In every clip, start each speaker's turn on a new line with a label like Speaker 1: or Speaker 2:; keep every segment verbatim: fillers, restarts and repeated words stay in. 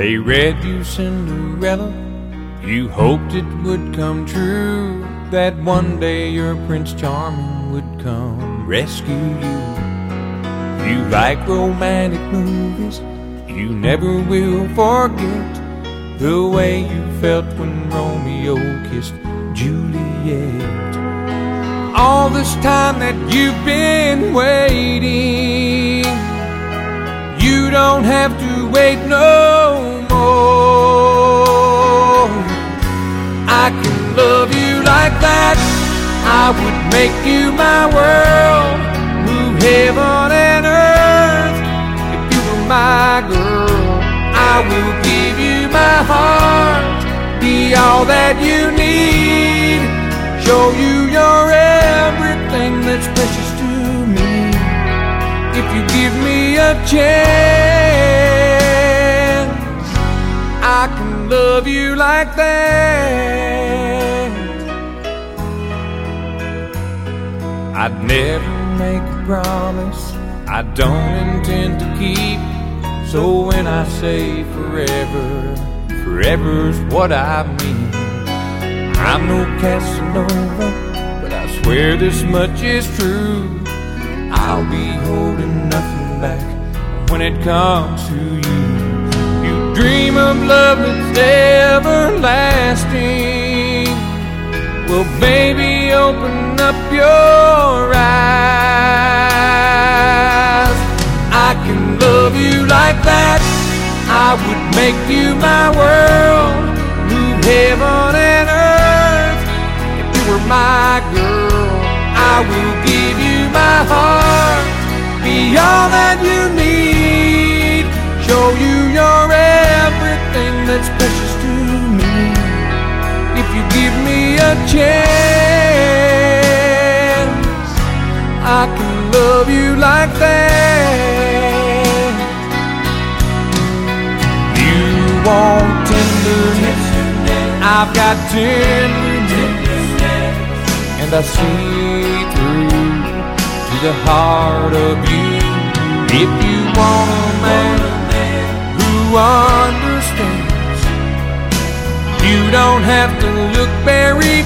Speaker 1: They read you Cinderella, you hoped it would come true, that one day your Prince Charming would come rescue you. You like romantic movies, you never will forget the way you felt when Romeo kissed Juliet. All this time that you've been waiting, you don't have to wait no more. I can love you like that, I would make you my world, move heaven and earth. If you were my girl, I will give you my heart, be all that you need, show you you're everything that's precious to me. If you give me a chance, I can love you like that. I'd never make a promise I don't intend to keep, so when I say forever, forever's what I mean. I'm no Casanova, but I swear this much is true, I'll be holding nothing back when it comes to you. You dream of love that's everlasting, well baby, open up your eyes. I can love you like that, I would make you my world, move heaven and earth. If you were my girl, I will give you my heart, be all that you need, show you you're everything that's precious to me. If you give me a chance, I can love you like that. You want tenderness, I've got tenderness, and I see through to the heart of you. If you want a man who understands, you don't have to look very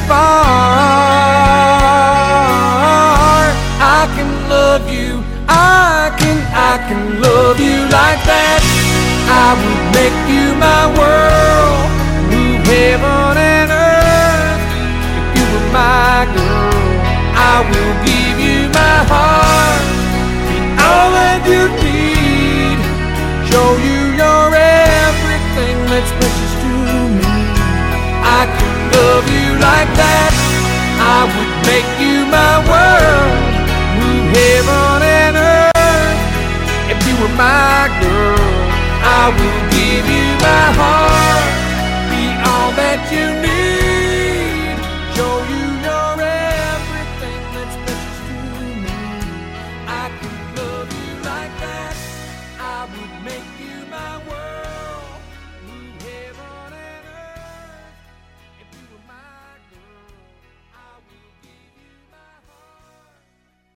Speaker 1: far. I can love you, I can, I can love you like that. I would make you my world, move heaven and earth. If you were my girl, I will give you my heart, be all that you need, show you you're everything that's precious to me. I can love you like that, I would make you my world, move heaven and earth. If you were my girl, I will give you my heart, be all that you need.